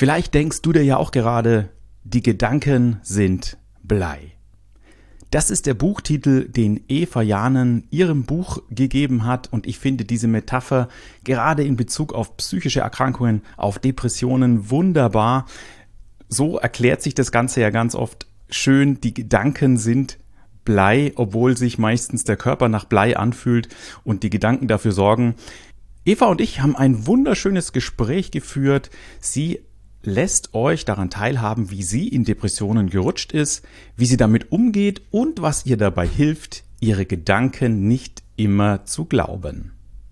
Vielleicht denkst du dir ja auch gerade, die Gedanken sind Blei. Das ist der Buchtitel, den Eva Janen ihrem Buch gegeben hat, und ich finde diese Metapher gerade in Bezug auf psychische Erkrankungen, auf Depressionen wunderbar. So erklärt sich das Ganze ja ganz oft schön, die Gedanken sind Blei, obwohl sich meistens der Körper nach Blei anfühlt und die Gedanken dafür sorgen. Eva und ich haben ein wunderschönes Gespräch geführt. Sie lässt euch daran teilhaben, wie sie in Depressionen gerutscht ist, wie sie damit umgeht und was ihr dabei hilft, ihre Gedanken nicht immer zu glauben.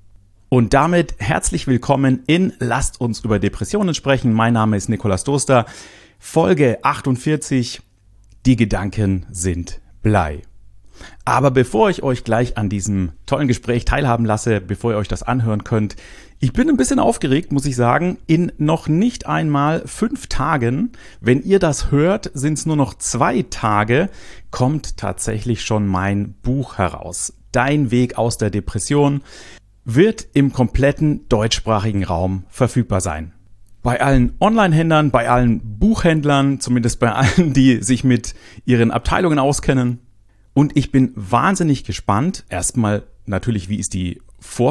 Und damit herzlich willkommen in Lasst uns über Depressionen sprechen. Mein Name ist Nikolaus Doster. Folge 48. Die Gedanken sind Blei. Aber bevor ich euch gleich an diesem tollen Gespräch teilhaben lasse, bevor ihr euch das anhören könnt, ich bin ein bisschen aufgeregt, muss ich sagen. In noch nicht einmal 5 Tagen, wenn ihr das hört, sind es nur noch 2 Tage, kommt tatsächlich schon mein Buch heraus. Dein Weg aus der Depression wird im kompletten deutschsprachigen Raum verfügbar sein. Bei allen Online-Händlern, bei allen Buchhändlern, zumindest bei allen, die sich mit ihren Abteilungen auskennen. Und ich bin wahnsinnig gespannt. Erstmal natürlich, wie ist die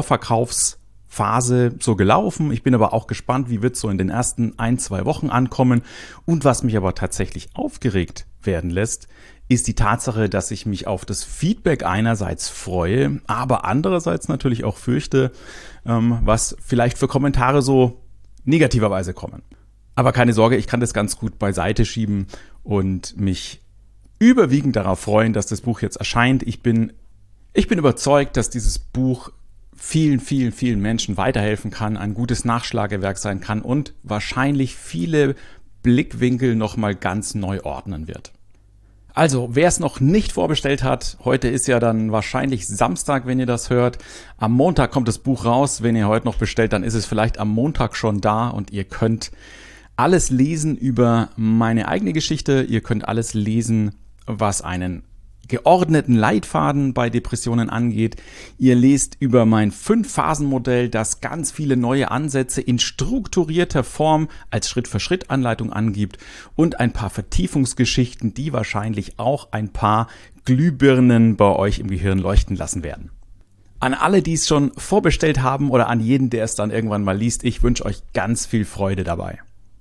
Vorverkaufsphase so gelaufen. Ich bin aber auch gespannt, wie wird es so in den ersten 1-2 Wochen ankommen. Und was mich aber tatsächlich aufgeregt werden lässt, ist die Tatsache, dass ich mich auf das Feedback einerseits freue, aber andererseits natürlich auch fürchte, was vielleicht für Kommentare so negativerweise kommen. Aber keine Sorge, ich kann das ganz gut beiseite schieben und mich überwiegend darauf freuen, dass das Buch jetzt erscheint. Ich bin überzeugt, dass dieses Buch vielen Menschen weiterhelfen kann, ein gutes Nachschlagewerk sein kann und wahrscheinlich viele Blickwinkel nochmal ganz neu ordnen wird. Also, wer es noch nicht vorbestellt hat, heute ist ja dann wahrscheinlich Samstag, wenn ihr das hört. Am Montag kommt das Buch raus. Wenn ihr heute noch bestellt, dann ist es vielleicht am Montag schon da und ihr könnt alles lesen über meine eigene Geschichte. Ihr könnt alles lesen, was einen geordneten Leitfaden bei Depressionen angeht. Ihr lest über mein 5-Phasen-Modell, das ganz viele neue Ansätze in strukturierter Form als Schritt-für-Schritt-Anleitung angibt und ein paar Vertiefungsgeschichten, die wahrscheinlich auch ein paar Glühbirnen bei euch im Gehirn leuchten lassen werden. An alle, die es schon vorbestellt haben oder an jeden, der es dann irgendwann mal liest, ich wünsche euch ganz viel Freude dabei.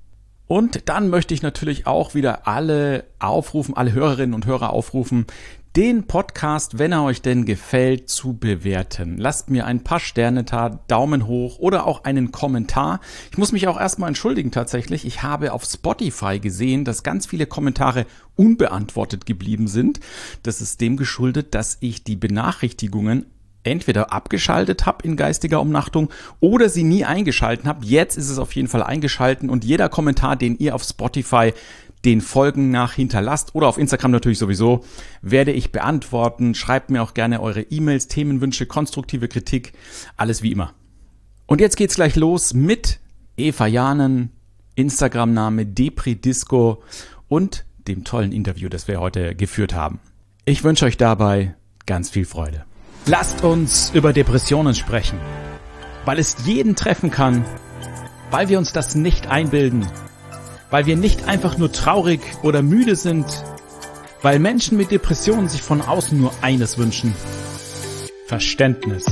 Und dann möchte ich natürlich auch wieder alle Hörerinnen und Hörer aufrufen, den Podcast, wenn er euch denn gefällt, zu bewerten. Lasst mir ein paar Sterne da, Daumen hoch oder auch einen Kommentar. Ich muss mich auch erstmal entschuldigen tatsächlich. Ich habe auf Spotify gesehen, dass ganz viele Kommentare unbeantwortet geblieben sind. Das ist dem geschuldet, dass ich die Benachrichtigungen entweder abgeschaltet habe in geistiger Umnachtung oder sie nie eingeschalten habe. Jetzt ist es auf jeden Fall eingeschalten und jeder Kommentar, den ihr auf Spotify den Folgen nach hinterlasst oder auf Instagram natürlich sowieso, werde ich beantworten. Schreibt mir auch gerne eure E-Mails, Themenwünsche, konstruktive Kritik, alles wie immer. Und jetzt geht's gleich los mit Eva Janen, Instagram-Name Depridisco und dem tollen Interview, das wir heute geführt haben. Ich wünsche euch dabei ganz viel Freude. Lasst uns über Depressionen sprechen, weil es jeden treffen kann, weil wir uns das nicht einbilden, weil wir nicht einfach nur traurig oder müde sind, weil Menschen mit Depressionen sich von außen nur eines wünschen: Verständnis.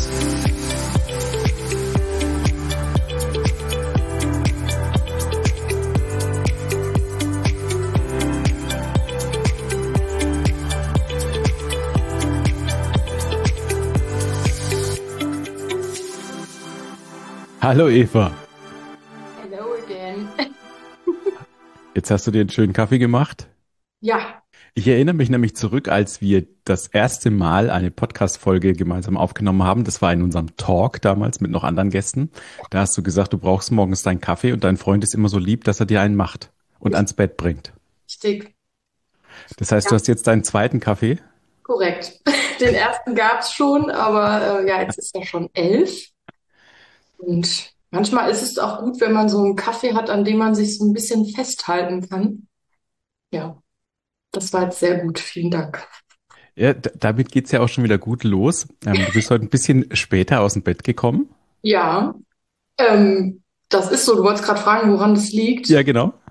Hallo Eva. Hello again. Jetzt hast du dir einen schönen Kaffee gemacht? Ja. Ich erinnere mich nämlich zurück, als wir das erste Mal eine Podcast-Folge gemeinsam aufgenommen haben. Das war in unserem Talk damals mit noch anderen Gästen. Da hast du gesagt, du brauchst morgens deinen Kaffee und dein Freund ist immer so lieb, dass er dir einen macht und ans Bett bringt. Richtig. Das heißt, Ja. Du hast jetzt deinen zweiten Kaffee? Korrekt. Den ersten gab es schon, aber jetzt ist er schon 11. Und manchmal ist es auch gut, wenn man so einen Kaffee hat, an dem man sich so ein bisschen festhalten kann. Ja, das war jetzt sehr gut. Vielen Dank. Ja, damit geht's ja auch schon wieder gut los. Du bist heute ein bisschen später aus dem Bett gekommen. Ja, das ist so. Du wolltest gerade fragen, woran das liegt. Ja, genau.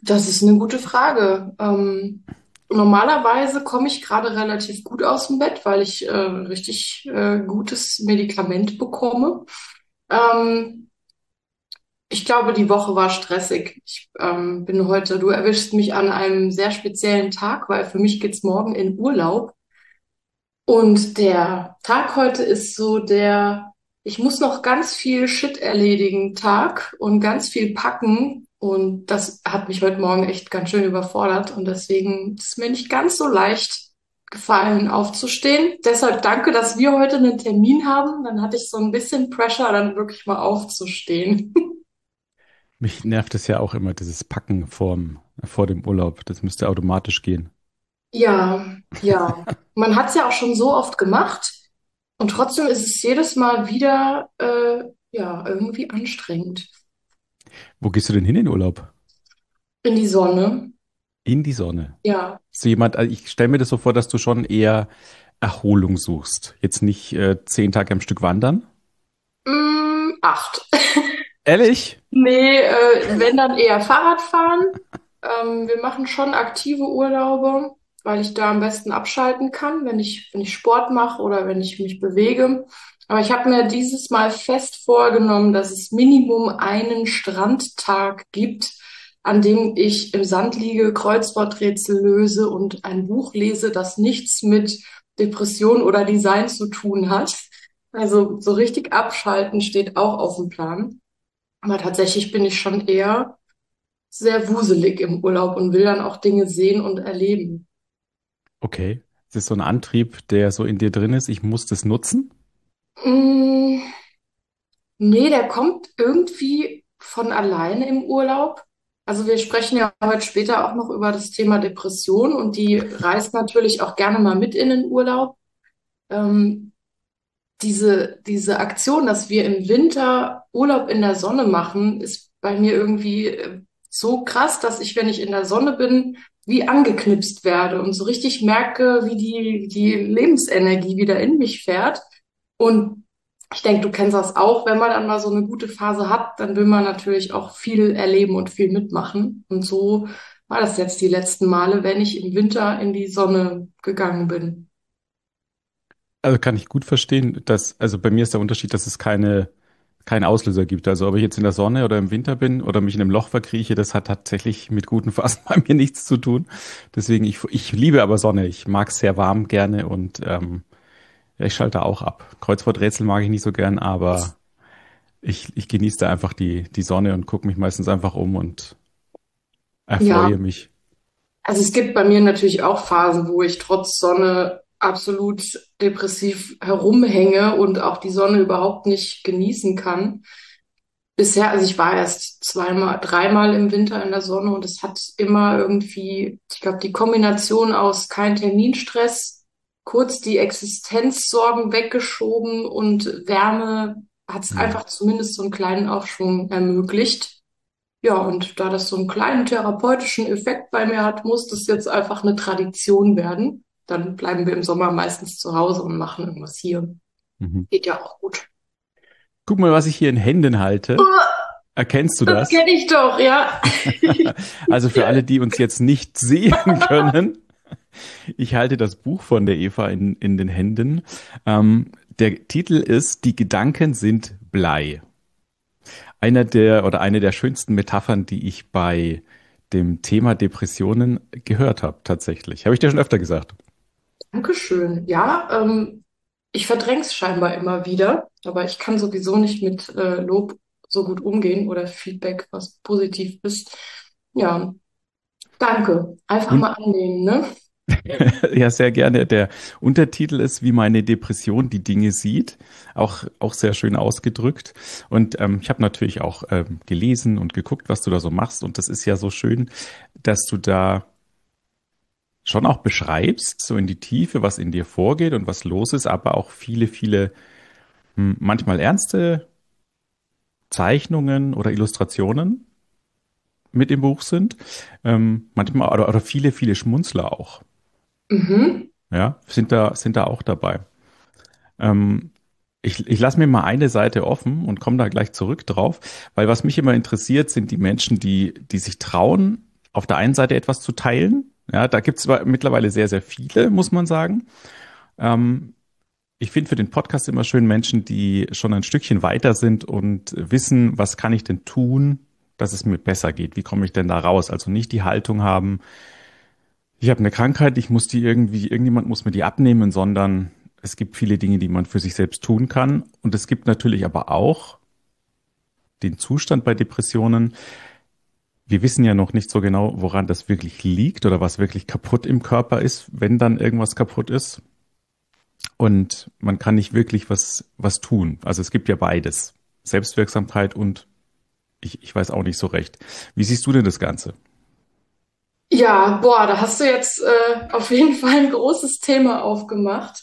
Das ist eine gute Frage. Normalerweise komme ich gerade relativ gut aus dem Bett, weil ich richtig gutes Medikament bekomme. Ähm, Ich glaube, die Woche war stressig. Ich bin heute, du erwischst mich an einem sehr speziellen Tag, weil für mich geht's morgen in Urlaub. Und der Tag heute ist so ich muss noch ganz viel Shit erledigen Tag und ganz viel packen. Und das hat mich heute Morgen echt ganz schön überfordert. Und deswegen ist es mir nicht ganz so leicht gefallen, aufzustehen. Deshalb danke, dass wir heute einen Termin haben. Dann hatte ich so ein bisschen Pressure, dann wirklich mal aufzustehen. Mich nervt es ja auch immer, dieses Packen vor dem Urlaub. Das müsste automatisch gehen. Ja, ja. Man hat es ja auch schon so oft gemacht und trotzdem ist es jedes Mal wieder ja irgendwie anstrengend. Wo gehst du denn hin in Urlaub? In die Sonne. In die Sonne. Ja. Bist du jemand, also ich stelle mir das so vor, dass du schon eher Erholung suchst. Jetzt nicht 10 Tage am Stück wandern. 8. Ehrlich? Nee, wenn dann eher Fahrrad fahren. Wir machen schon aktive Urlaube, weil ich da am besten abschalten kann, wenn ich Sport mache oder wenn ich mich bewege. Aber ich habe mir dieses Mal fest vorgenommen, dass es Minimum einen Strandtag gibt, an dem ich im Sand liege, Kreuzworträtsel löse und ein Buch lese, das nichts mit Depression oder Design zu tun hat. Also so richtig abschalten steht auch auf dem Plan. Aber tatsächlich bin ich schon eher sehr wuselig im Urlaub und will dann auch Dinge sehen und erleben. Okay. Es ist so ein Antrieb, der so in dir drin ist. Ich muss das nutzen. Mm, nee, der kommt irgendwie von alleine im Urlaub. Also wir sprechen ja heute später auch noch über das Thema Depression und die reist natürlich auch gerne mal mit in den Urlaub. Ähm, diese Aktion, dass wir im Winter Urlaub in der Sonne machen, ist bei mir irgendwie so krass, dass ich, wenn ich in der Sonne bin, wie angeknipst werde und so richtig merke, wie die Lebensenergie wieder in mich fährt. Und ich denke, du kennst das auch, wenn man dann mal so eine gute Phase hat, dann will man natürlich auch viel erleben und viel mitmachen. Und so war das jetzt die letzten Male, wenn ich im Winter in die Sonne gegangen bin. Also kann ich gut verstehen, also bei mir ist der Unterschied, dass es keinen Auslöser gibt. Also ob ich jetzt in der Sonne oder im Winter bin oder mich in einem Loch verkrieche, das hat tatsächlich mit guten Phasen bei mir nichts zu tun. Deswegen, ich liebe aber Sonne. Ich mag es sehr warm gerne und ja, ich schalte auch ab. Kreuzworträtsel mag ich nicht so gern, aber ich genieße da einfach die Sonne und gucke mich meistens einfach um und Ja, erfreue mich. also es gibt bei mir natürlich auch Phasen, wo ich trotz Sonne absolut depressiv herumhänge und auch die Sonne überhaupt nicht genießen kann. Bisher, also ich war erst zweimal, dreimal im Winter in der Sonne und es hat immer irgendwie, ich glaube, die Kombination aus kein Terminstress, kurz die Existenzsorgen weggeschoben und Wärme hat es Hm. einfach zumindest so einen kleinen Aufschwung ermöglicht. Ja, und da das so einen kleinen therapeutischen Effekt bei mir hat, muss das jetzt einfach eine Tradition werden. Dann bleiben wir im Sommer meistens zu Hause und machen irgendwas hier. Mhm. Geht ja auch gut. Guck mal, was ich hier in Händen halte. Erkennst du Das das? kenne ich doch, ja. Also für alle, die uns jetzt nicht sehen können, ich halte das Buch von der Eva in den Händen. Der Titel ist Die Gedanken sind Blei. Eine der schönsten Metaphern, die ich bei dem Thema Depressionen gehört habe, tatsächlich. Habe ich dir schon öfter gesagt. Dankeschön. Ja, ich verdränge es scheinbar immer wieder, aber ich kann sowieso nicht mit Lob so gut umgehen oder Feedback, was positiv ist. Ja, danke. Einfach Und mal annehmen, ne? ja, sehr gerne. Der Untertitel ist, wie meine Depression die Dinge sieht. Auch sehr schön ausgedrückt. Und ich habe natürlich auch gelesen und geguckt, was du da so machst. Und das ist ja so schön, dass du da schon auch beschreibst, so in die Tiefe, was in dir vorgeht und was los ist, aber auch viele manchmal ernste Zeichnungen oder Illustrationen mit im Buch sind. Manchmal oder viele Schmunzler auch. Mhm. Ja, sind da auch dabei. Ähm, ich lasse mir mal eine Seite offen und komme da gleich zurück drauf, weil was mich immer interessiert, sind die Menschen, die sich trauen, auf der einen Seite etwas zu teilen. Ja, da gibt es mittlerweile sehr, sehr viele, muss man sagen. Ähm, Ich finde für den Podcast immer schön Menschen, die schon ein Stückchen weiter sind und wissen, was kann ich denn tun, dass es mir besser geht? Wie komme ich denn da raus? Also nicht die Haltung haben, ich habe eine Krankheit, ich muss die irgendwie, irgendjemand muss mir die abnehmen, sondern es gibt viele Dinge, die man für sich selbst tun kann. Und es gibt natürlich aber auch den Zustand bei Depressionen. Wir wissen ja noch nicht so genau, woran das wirklich liegt oder was wirklich kaputt im Körper ist, wenn dann irgendwas kaputt ist. Und man kann nicht wirklich was tun. Also es gibt ja beides. Selbstwirksamkeit und ich weiß auch nicht so recht. Wie siehst du denn das Ganze? Ja, boah, da hast du jetzt auf jeden Fall ein großes Thema aufgemacht.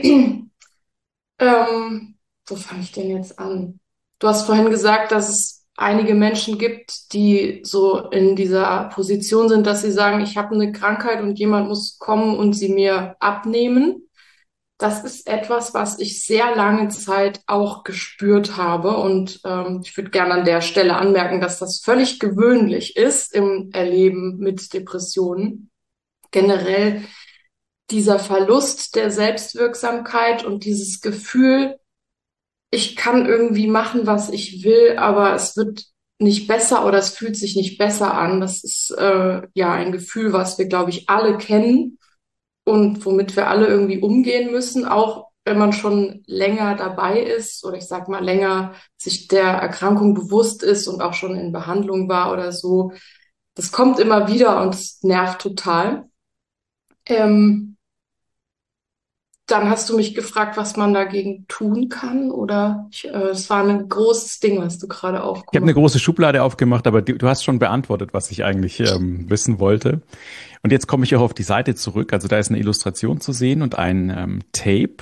Wo fange ich denn jetzt an? Du hast vorhin gesagt, dass es einige Menschen gibt, die so in dieser Position sind, dass sie sagen, ich habe eine Krankheit und jemand muss kommen und sie mir abnehmen. Das ist etwas, was ich sehr lange Zeit auch gespürt habe. Und ich würde gerne an der Stelle anmerken, dass das völlig gewöhnlich ist im Erleben mit Depressionen. Generell dieser Verlust der Selbstwirksamkeit und dieses Gefühl, ich kann irgendwie machen, was ich will, aber es wird nicht besser oder es fühlt sich nicht besser an. Das ist ja ein Gefühl, was wir, glaube ich, alle kennen und womit wir alle irgendwie umgehen müssen, auch wenn man schon länger dabei ist oder ich sag mal länger sich der Erkrankung bewusst ist und auch schon in Behandlung war oder so. Das kommt immer wieder und es nervt total. Ähm, Dann hast du mich gefragt, was man dagegen tun kann, oder es war ein großes Ding, was du gerade Ich habe eine aufgemacht hast. große Schublade aufgemacht, aber du hast schon beantwortet, was ich eigentlich wissen wollte. Und jetzt komme ich auch auf die Seite zurück. Also da ist eine Illustration zu sehen und ein Tape.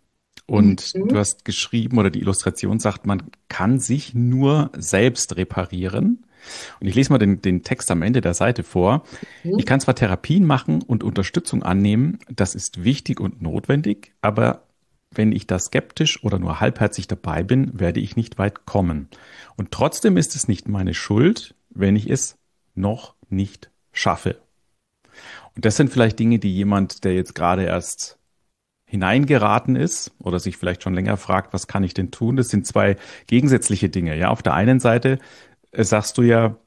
Und du Mhm. hast geschrieben oder die Illustration sagt, man kann sich nur selbst reparieren. Und ich lese mal den Text am Ende der Seite vor. Ich Mhm. kann zwar Therapien machen und Unterstützung annehmen, das ist wichtig und notwendig, aber wenn ich da skeptisch oder nur halbherzig dabei bin, werde ich nicht weit kommen. Und trotzdem ist es nicht meine Schuld, wenn ich es noch nicht schaffe. Und das sind vielleicht Dinge, die jemand, der jetzt gerade erst hineingeraten ist oder sich vielleicht schon länger fragt, was kann ich denn tun? Das sind zwei gegensätzliche Dinge. Ja, auf der einen Seite sagst du ja,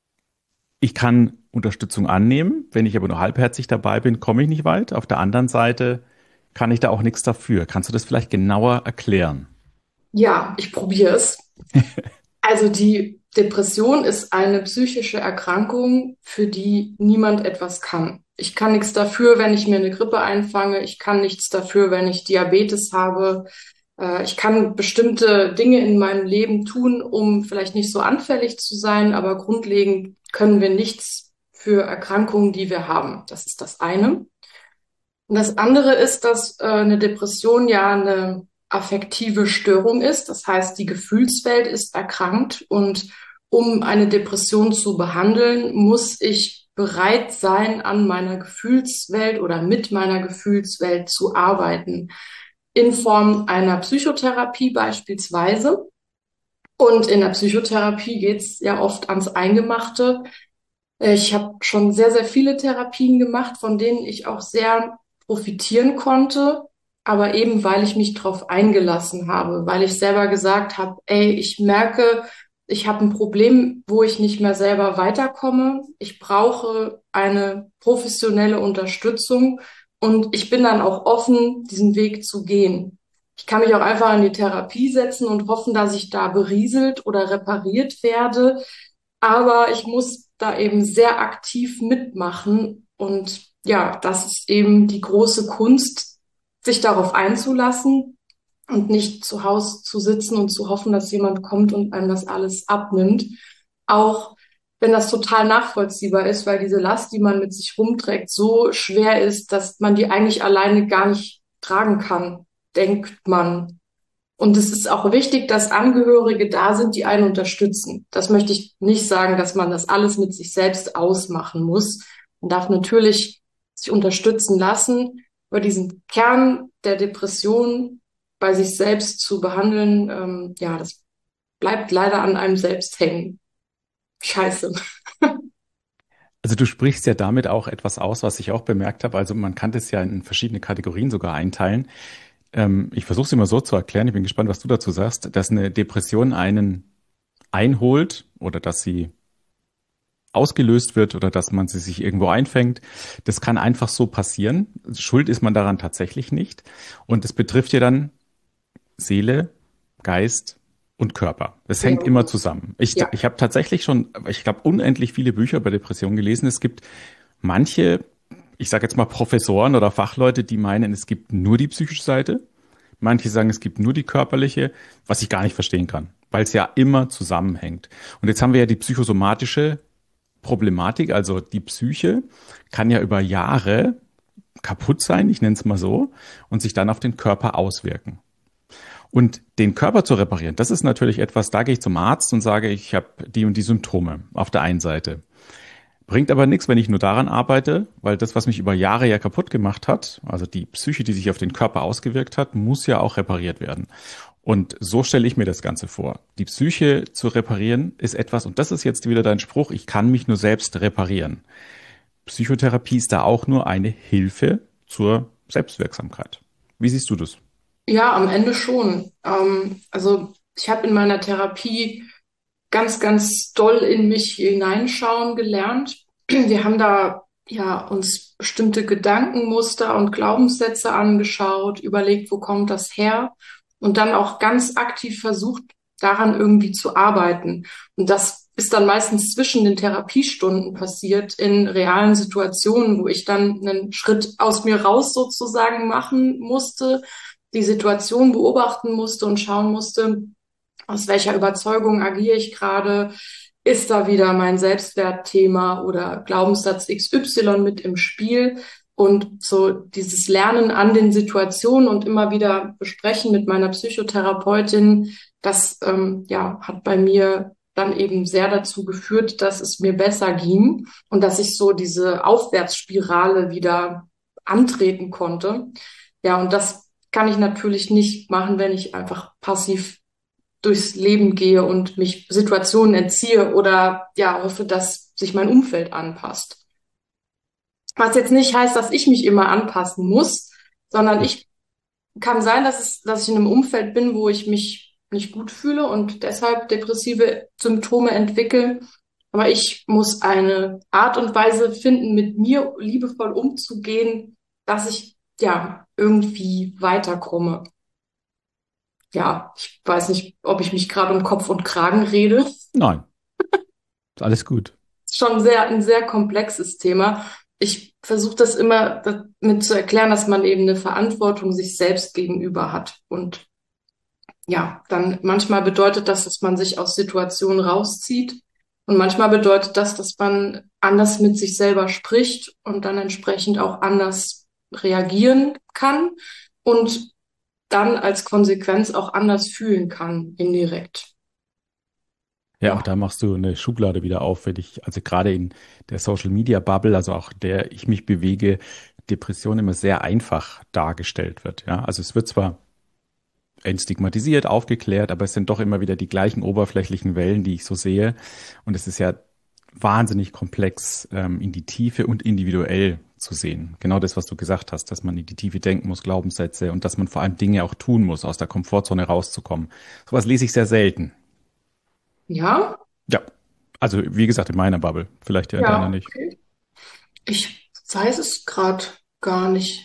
ich kann Unterstützung annehmen, wenn ich aber nur halbherzig dabei bin, komme ich nicht weit. Auf der anderen Seite kann ich da auch nichts dafür. Kannst du das vielleicht genauer erklären? Ja, ich probiere es. Also die Depression ist eine psychische Erkrankung, für die niemand etwas kann. Ich kann nichts dafür, wenn ich mir eine Grippe einfange. Ich kann nichts dafür, wenn ich Diabetes habe. Ich kann bestimmte Dinge in meinem Leben tun, um vielleicht nicht so anfällig zu sein, aber grundlegend können wir nichts für Erkrankungen, die wir haben. Das ist das eine. Und das andere ist, dass eine Depression ja eine affektive Störung ist. Das heißt, die Gefühlswelt ist erkrankt und um eine Depression zu behandeln, muss ich bereit sein, an meiner Gefühlswelt oder mit meiner Gefühlswelt zu arbeiten. In Form einer Psychotherapie beispielsweise. Und in der Psychotherapie geht's ja oft ans Eingemachte. Ich habe schon sehr, sehr viele Therapien gemacht, von denen ich auch sehr profitieren konnte, aber eben weil ich mich drauf eingelassen habe, weil ich selber gesagt habe, ey, ich merke, ich habe ein Problem, wo ich nicht mehr selber weiterkomme. Ich brauche eine professionelle Unterstützung und ich bin dann auch offen, diesen Weg zu gehen. Ich kann mich auch einfach in die Therapie setzen und hoffen, dass ich da berieselt oder repariert werde. Aber ich muss da eben sehr aktiv mitmachen. Und ja, das ist eben die große Kunst, sich darauf einzulassen und nicht zu Hause zu sitzen und zu hoffen, dass jemand kommt und einem das alles abnimmt. Auch wenn das total nachvollziehbar ist, weil diese Last, die man mit sich rumträgt, so schwer ist, dass man die eigentlich alleine gar nicht tragen kann, denkt man. Und es ist auch wichtig, dass Angehörige da sind, die einen unterstützen. Das möchte ich nicht sagen, dass man das alles mit sich selbst ausmachen muss. Man darf natürlich sich unterstützen lassen, aber diesen Kern der Depression bei sich selbst zu behandeln, ja, das bleibt leider an einem selbst hängen. Scheiße. Also du sprichst ja damit auch etwas aus, was ich auch bemerkt habe. Also man kann das ja in verschiedene Kategorien sogar einteilen. Ich versuche es immer so zu erklären, ich bin gespannt, was du dazu sagst, dass eine Depression einen einholt oder dass sie ausgelöst wird oder dass man sie sich irgendwo einfängt. Das kann einfach so passieren. Schuld ist man daran tatsächlich nicht. Und es betrifft ja dann Seele, Geist und Körper. Es Ja, hängt immer zusammen. ja, Ich habe tatsächlich schon, ich glaube, unendlich viele Bücher über Depressionen gelesen. Es gibt manche, ich sage jetzt mal Professoren oder Fachleute, die meinen, es gibt nur die psychische Seite. Manche sagen, es gibt nur die körperliche, was ich gar nicht verstehen kann, weil es ja immer zusammenhängt. Und jetzt haben wir ja die psychosomatische Problematik, also die Psyche kann ja über Jahre kaputt sein, ich nenne es mal so, und sich dann auf den Körper auswirken. Und den Körper zu reparieren, das ist natürlich etwas, da gehe ich zum Arzt und sage, ich habe die und die Symptome auf der einen Seite. Bringt aber nichts, wenn ich nur daran arbeite, weil das, was mich über Jahre ja kaputt gemacht hat, also die Psyche, die sich auf den Körper ausgewirkt hat, muss ja auch repariert werden. Und so stelle ich mir das Ganze vor. Die Psyche zu reparieren ist etwas, und das ist jetzt wieder dein Spruch, ich kann mich nur selbst reparieren. Psychotherapie ist da auch nur eine Hilfe zur Selbstwirksamkeit. Wie siehst du das? ja, am Ende schon. Also ich habe in meiner Therapie ganz, ganz doll in mich hineinschauen gelernt. Wir haben da ja uns bestimmte Gedankenmuster und Glaubenssätze angeschaut, überlegt, wo kommt das her und dann auch ganz aktiv versucht, daran irgendwie zu arbeiten. Und das ist dann meistens zwischen den Therapiestunden passiert, in realen Situationen, wo ich dann einen Schritt aus mir raus sozusagen machen musste, die Situation beobachten musste und schauen musste, aus welcher Überzeugung agiere ich gerade? Ist da wieder mein Selbstwertthema oder Glaubenssatz XY mit im Spiel? Und so dieses Lernen an den Situationen und immer wieder besprechen mit meiner Psychotherapeutin, das ja, hat bei mir dann eben sehr dazu geführt, dass es mir besser ging und dass ich so diese Aufwärtsspirale wieder antreten konnte. Ja, und das kann ich natürlich nicht machen, wenn ich einfach passiv durchs Leben gehe und mich Situationen entziehe oder ja, hoffe, dass sich mein Umfeld anpasst. Was jetzt nicht heißt, dass ich mich immer anpassen muss, sondern ich kann sein, dass ich in einem Umfeld bin, wo ich mich nicht gut fühle und deshalb depressive Symptome entwickle. Aber ich muss eine Art und Weise finden, mit mir liebevoll umzugehen, dass ich ja irgendwie weiterkomme. Ja, ich weiß nicht, ob ich mich gerade um Kopf und Kragen rede. Nein, ist alles gut. Ist schon ein sehr komplexes Thema. Ich versuche das immer damit zu erklären, dass man eben eine Verantwortung sich selbst gegenüber hat. Und ja, dann manchmal bedeutet das, dass man sich aus Situationen rauszieht. Und manchmal bedeutet das, dass man anders mit sich selber spricht und dann entsprechend auch anders reagieren kann und dann als Konsequenz auch anders fühlen kann, indirekt. Ja, auch Ja. da machst du eine Schublade wieder auf, wenn ich, also gerade in der Social Media Bubble, also auch der ich mich bewege, Depression immer sehr einfach dargestellt wird. Ja, also es wird zwar entstigmatisiert, aufgeklärt, aber es sind doch immer wieder die gleichen oberflächlichen Wellen, die ich so sehe. Und es ist ja wahnsinnig komplex, in die Tiefe und individuell zu sehen. Genau das, was du gesagt hast, dass man in die Tiefe denken muss, Glaubenssätze und dass man vor allem Dinge auch tun muss, aus der Komfortzone rauszukommen. Sowas lese ich sehr selten. Ja, Ja, also wie gesagt, in meiner Bubble, vielleicht ja in deiner ja, nicht. okay. Ich weiß es gerade gar nicht.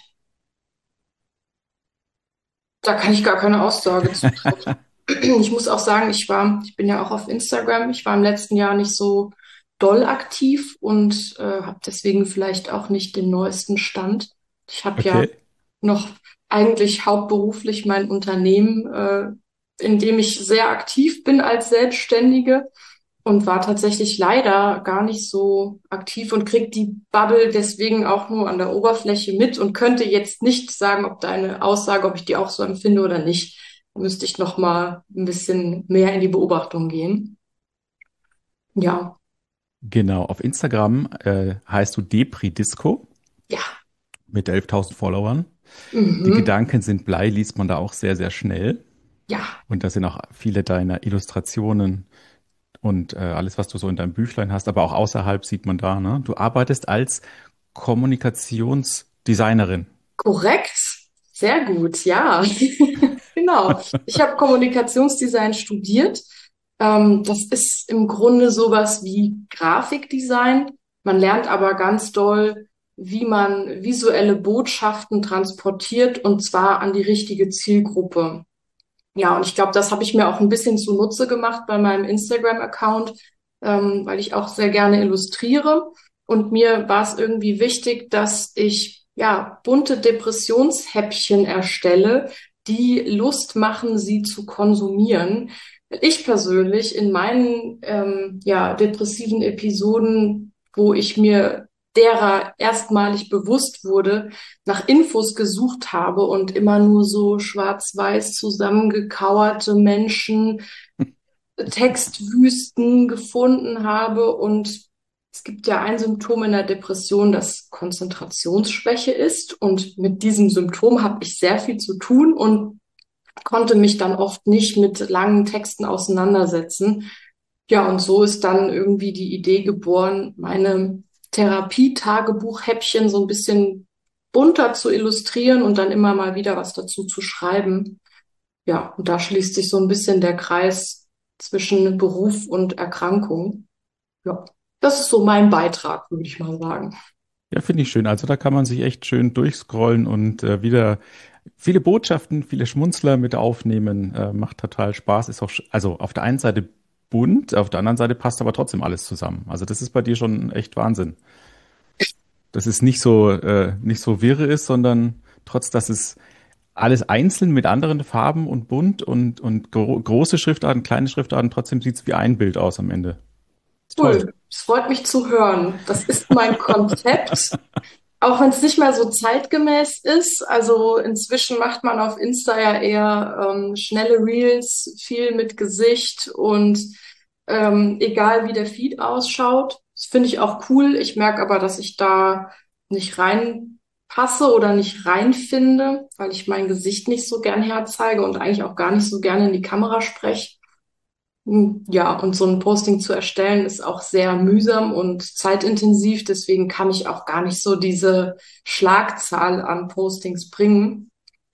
Da kann ich gar keine Aussage zu treffen. Ich muss auch sagen, ich bin ja auch auf Instagram. Ich war im letzten Jahr nicht so doll aktiv und habe deswegen vielleicht auch nicht den neuesten Stand. Ich habe ja Okay. noch eigentlich hauptberuflich mein Unternehmen, in dem ich sehr aktiv bin als Selbstständige und war tatsächlich leider gar nicht so aktiv und krieg die Bubble deswegen auch nur an der Oberfläche mit und könnte jetzt nicht sagen, ob deine Aussage, ob ich die auch so empfinde oder nicht. Da müsste ich noch mal ein bisschen mehr in die Beobachtung gehen. Ja, Genau, auf Instagram heißt du Depri Disco ja, mit 11.000 Followern. Die mhm. Gedanken sind Blei, liest man da auch sehr, sehr schnell. Ja, Und da sind auch viele deiner Illustrationen und alles, was du so in deinem Büchlein hast, aber auch außerhalb sieht man da, ne? Du arbeitest als Kommunikationsdesignerin. Korrekt, sehr gut, ja. Genau. Ich habe Kommunikationsdesign studiert. Das ist im Grunde sowas wie Grafikdesign. Man lernt aber ganz doll, wie man visuelle Botschaften transportiert und zwar an die richtige Zielgruppe. Ja, und ich glaube, das habe ich mir auch ein bisschen zunutze gemacht bei meinem Instagram-Account, weil ich auch sehr gerne illustriere. Und mir war es irgendwie wichtig, dass ich ja bunte Depressionshäppchen erstelle, die Lust machen, sie zu konsumieren. Ich persönlich in meinen ja depressiven Episoden, wo ich mir derer erstmalig bewusst wurde, nach Infos gesucht habe und immer nur so schwarz-weiß zusammengekauerte Menschen, Textwüsten gefunden habe. Und es gibt ja ein Symptom in der Depression, das Konzentrationsschwäche ist. Und mit diesem Symptom habe ich sehr viel zu tun und konnte mich dann oft nicht mit langen Texten auseinandersetzen. Ja, und so ist dann irgendwie die Idee geboren, meine Therapie-Tagebuch-Häppchen so ein bisschen bunter zu illustrieren und dann immer mal wieder was dazu zu schreiben. Ja, und da schließt sich so ein bisschen der Kreis zwischen Beruf und Erkrankung. Ja, das ist so mein Beitrag, würde ich mal sagen. Ja, finde ich schön. Also da kann man sich echt schön durchscrollen und wieder viele Botschaften, viele Schmunzler mit aufnehmen. Macht total Spaß. Ist auch, also auf der einen Seite bunt, auf der anderen Seite passt aber trotzdem alles zusammen. Also das ist bei dir schon echt Wahnsinn. Dass es nicht so wirre ist, sondern trotz, dass es alles einzeln mit anderen Farben und bunt und große Schriftarten, kleine Schriftarten, trotzdem sieht es wie ein Bild aus am Ende. Ist toll. Cool. Es freut mich zu hören. Das ist mein Konzept. Auch wenn es nicht mehr so zeitgemäß ist, also inzwischen macht man auf Insta ja eher schnelle Reels, viel mit Gesicht und egal wie der Feed ausschaut. Das finde ich auch cool. Ich merke aber, dass ich da nicht reinpasse oder nicht reinfinde, weil ich mein Gesicht nicht so gern herzeige und eigentlich auch gar nicht so gerne in die Kamera spreche. Ja, und so ein Posting zu erstellen ist auch sehr mühsam und zeitintensiv. Deswegen kann ich auch gar nicht so diese Schlagzahl an Postings bringen.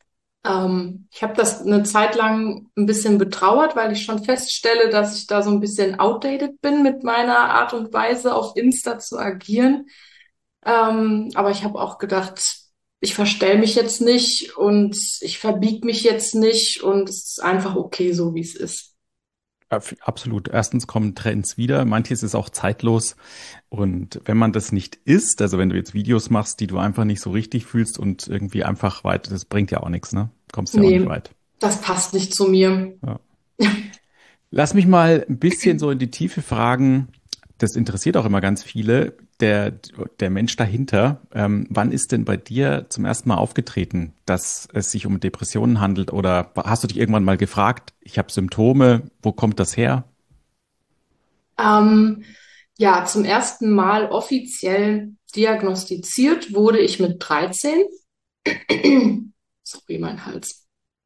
Ich habe das eine Zeit lang ein bisschen betrauert, weil ich schon feststelle, dass ich da so ein bisschen outdated bin mit meiner Art und Weise auf Insta zu agieren. Aber ich habe auch gedacht, ich verstell mich jetzt nicht und ich verbieg mich jetzt nicht und es ist einfach okay, so wie es ist. Absolut. Erstens kommen Trends wieder. Manches ist auch zeitlos. Und wenn man das nicht ist, also wenn du jetzt Videos machst, die du einfach nicht so richtig fühlst und irgendwie einfach weit, das bringt ja auch nichts, ne? Kommst ja auch nicht Nee, weit. das passt nicht zu mir. Ja. Lass mich mal ein bisschen so in die Tiefe fragen. Das interessiert auch immer ganz viele. Der Mensch dahinter. Wann ist denn bei dir zum ersten Mal aufgetreten, dass es sich um Depressionen handelt? Oder hast du dich irgendwann mal gefragt, ich habe Symptome, wo kommt das her? Ähm, ja, zum ersten Mal offiziell diagnostiziert wurde ich mit 13. Sorry, mein Hals.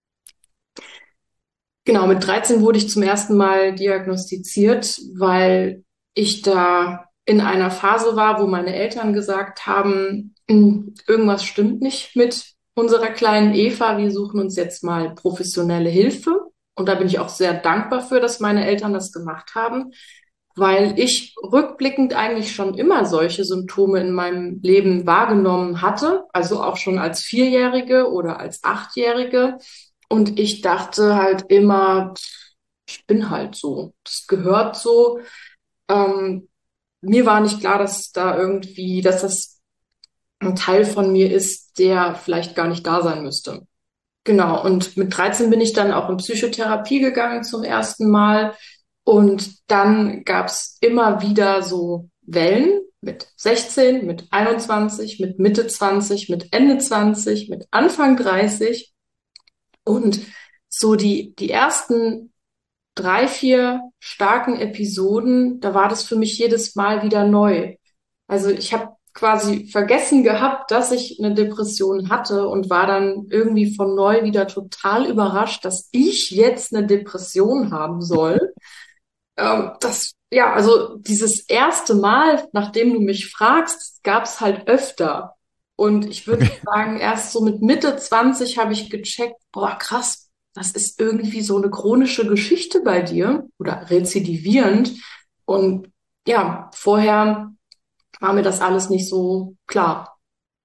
Genau, mit 13 wurde ich zum ersten Mal diagnostiziert, weil ich da in einer Phase war, wo meine Eltern gesagt haben, irgendwas stimmt nicht mit unserer kleinen Eva, wir suchen uns jetzt mal professionelle Hilfe. Und da bin ich auch sehr dankbar für, dass meine Eltern das gemacht haben, weil ich rückblickend eigentlich schon immer solche Symptome in meinem Leben wahrgenommen hatte, also auch schon als Vierjährige oder als Achtjährige. Und ich dachte halt immer, ich bin halt so, das gehört so. Ähm, Mir war nicht klar, dass da irgendwie, dass das ein Teil von mir ist, der vielleicht gar nicht da sein müsste. Genau, und mit 13 bin ich dann auch in Psychotherapie gegangen zum ersten Mal. Und dann gab's immer wieder so Wellen mit 16, mit 21, mit Mitte 20, mit Ende 20, mit Anfang 30. Und so die ersten drei, vier starken Episoden, da war das für mich jedes Mal wieder neu. Also ich habe quasi vergessen gehabt, dass ich eine Depression hatte und war dann irgendwie von neu wieder total überrascht, dass ich jetzt eine Depression haben soll. Ja, also dieses erste Mal, nachdem du mich fragst, gab's halt öfter. Und ich würde Okay. sagen, erst so mit Mitte 20 habe ich gecheckt, boah, krass, das ist irgendwie so eine chronische Geschichte bei dir oder rezidivierend. Und ja, vorher war mir das alles nicht so klar.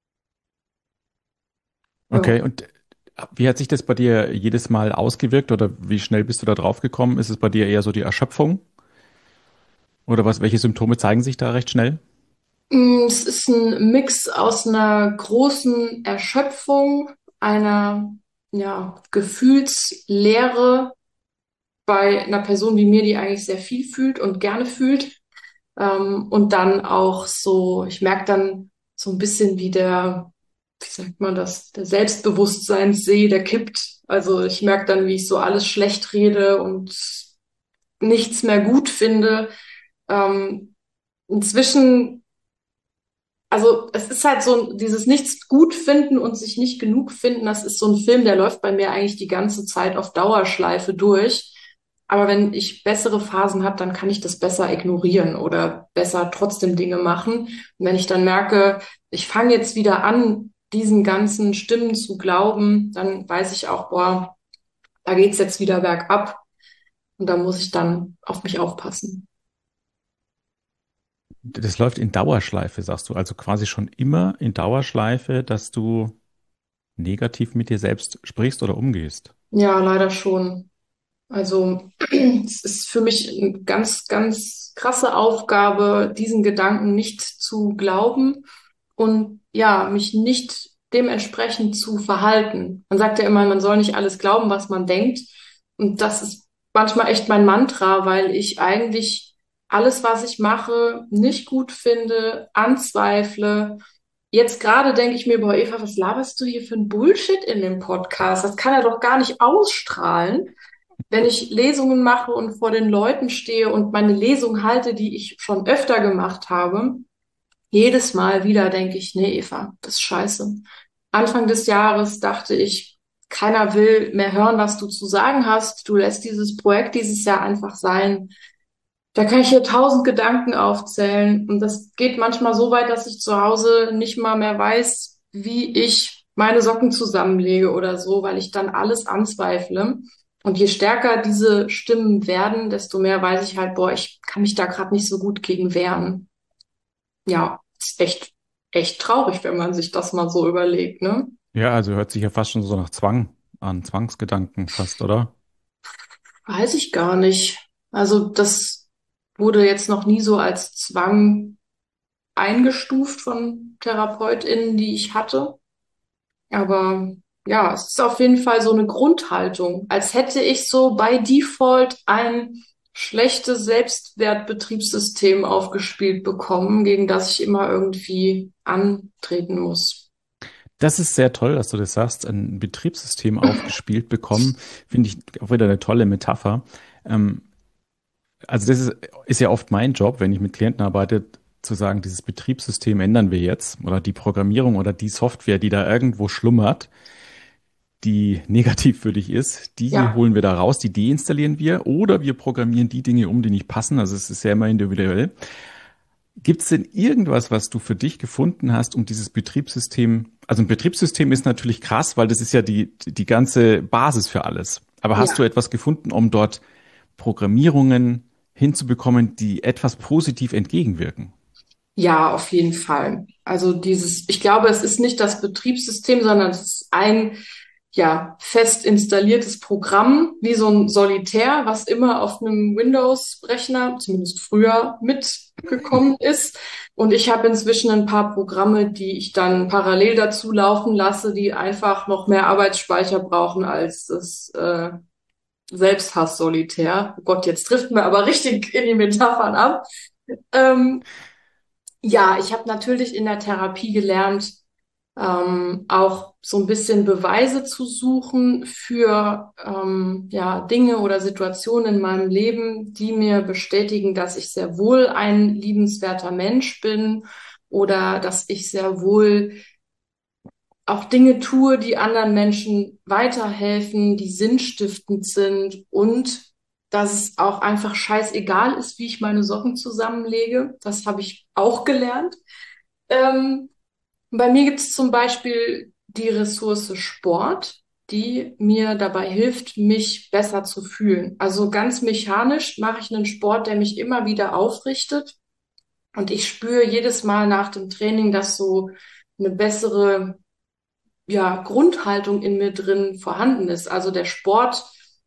Ja. Okay, und wie hat sich das bei dir jedes Mal ausgewirkt oder wie schnell bist du da drauf gekommen? Ist es bei dir eher so die Erschöpfung oder was, welche Symptome zeigen sich da recht schnell? Es ist ein Mix aus einer großen Erschöpfung, einer ja, Gefühlsleere bei einer Person wie mir, die eigentlich sehr viel fühlt und gerne fühlt. Und dann auch so, ich merke dann so ein bisschen wie wie sagt man das, der Selbstbewusstseinssee, der kippt. Also ich merke dann, wie ich so alles schlecht rede und nichts mehr gut finde. Inzwischen, also es ist halt so dieses Nichts gut finden und sich nicht genug finden, das ist so ein Film, der läuft bei mir eigentlich die ganze Zeit auf Dauerschleife durch. Aber wenn ich bessere Phasen habe, dann kann ich das besser ignorieren oder besser trotzdem Dinge machen. Und wenn ich dann merke, ich fange jetzt wieder an, diesen ganzen Stimmen zu glauben, dann weiß ich auch, boah, da geht's jetzt wieder bergab und da muss ich dann auf mich aufpassen. Das läuft in Dauerschleife, sagst du, also quasi schon immer in Dauerschleife, dass du negativ mit dir selbst sprichst oder umgehst. Ja, leider schon. Also es ist für mich eine ganz, ganz krasse Aufgabe, diesen Gedanken nicht zu glauben und ja, mich nicht dementsprechend zu verhalten. Man sagt ja immer, man soll nicht alles glauben, was man denkt. Und das ist manchmal echt mein Mantra, weil ich eigentlich alles, was ich mache, nicht gut finde, anzweifle. Jetzt gerade denke ich mir, boah, Eva, was laberst du hier für ein Bullshit in dem Podcast? Das kann er doch gar nicht ausstrahlen. Wenn ich Lesungen mache und vor den Leuten stehe und meine Lesung halte, die ich schon öfter gemacht habe, jedes Mal wieder denke ich, nee, Eva, das ist scheiße. Anfang des Jahres dachte ich, keiner will mehr hören, was du zu sagen hast. Du lässt dieses Projekt dieses Jahr einfach sein. Da kann ich hier 1000 Gedanken aufzählen. Und das geht manchmal so weit, dass ich zu Hause nicht mal mehr weiß, wie ich meine Socken zusammenlege oder so, weil ich dann alles anzweifle. Und je stärker diese Stimmen werden, desto mehr weiß ich halt, boah, ich kann mich da gerade nicht so gut gegen wehren. Ja, ist echt traurig, wenn man sich das mal so überlegt, ne? Ja, also hört sich ja fast schon so nach Zwang an, Zwangsgedanken fast, oder? Weiß ich gar nicht. Also das wurde jetzt noch nie so als Zwang eingestuft von TherapeutInnen, die ich hatte. Aber ja, es ist auf jeden Fall so eine Grundhaltung, als hätte ich so bei Default ein schlechtes Selbstwertbetriebssystem aufgespielt bekommen, gegen das ich immer irgendwie antreten muss. Das ist sehr toll, dass du das sagst, ein Betriebssystem aufgespielt bekommen, finde ich auch wieder eine tolle Metapher. Ähm, also ist ja oft mein Job, wenn ich mit Klienten arbeite, zu sagen, dieses Betriebssystem ändern wir jetzt oder die Programmierung oder die Software, die da irgendwo schlummert, die negativ für dich ist, die Ja, holen wir da raus, die deinstallieren wir oder wir programmieren die Dinge um, die nicht passen. Also es ist ja immer individuell. Gibt es denn irgendwas, was du für dich gefunden hast, um dieses Betriebssystem, also ein Betriebssystem ist natürlich krass, weil das ist ja die ganze Basis für alles. Aber hast du ja. etwas gefunden, um dort Programmierungen hinzubekommen, die etwas positiv entgegenwirken? Ja, auf jeden Fall. Also ich glaube, es ist nicht das Betriebssystem, sondern es ist ein, ja, fest installiertes Programm, wie so ein Solitär, was immer auf einem Windows-Rechner, zumindest früher, mitgekommen ist. Und ich habe inzwischen ein paar Programme, die ich dann parallel dazu laufen lasse, die einfach noch mehr Arbeitsspeicher brauchen als das Selbsthass-Solitär. Oh Gott, jetzt trifft mir aber richtig in die Metaphern ab. Ähm, ja, ich habe natürlich in der Therapie gelernt, auch so ein bisschen Beweise zu suchen für ja, Dinge oder Situationen in meinem Leben, die mir bestätigen, dass ich sehr wohl ein liebenswerter Mensch bin oder dass ich sehr wohl auch Dinge tue, die anderen Menschen weiterhelfen, die sinnstiftend sind und dass es auch einfach scheißegal ist, wie ich meine Socken zusammenlege. Das habe ich auch gelernt. Ähm, Bei mir gibt es zum Beispiel die Ressource Sport, die mir dabei hilft, mich besser zu fühlen. Also ganz mechanisch mache ich einen Sport, der mich immer wieder aufrichtet. Und ich spüre jedes Mal nach dem Training, dass so eine bessere, ja, Grundhaltung in mir drin vorhanden ist. Also der Sport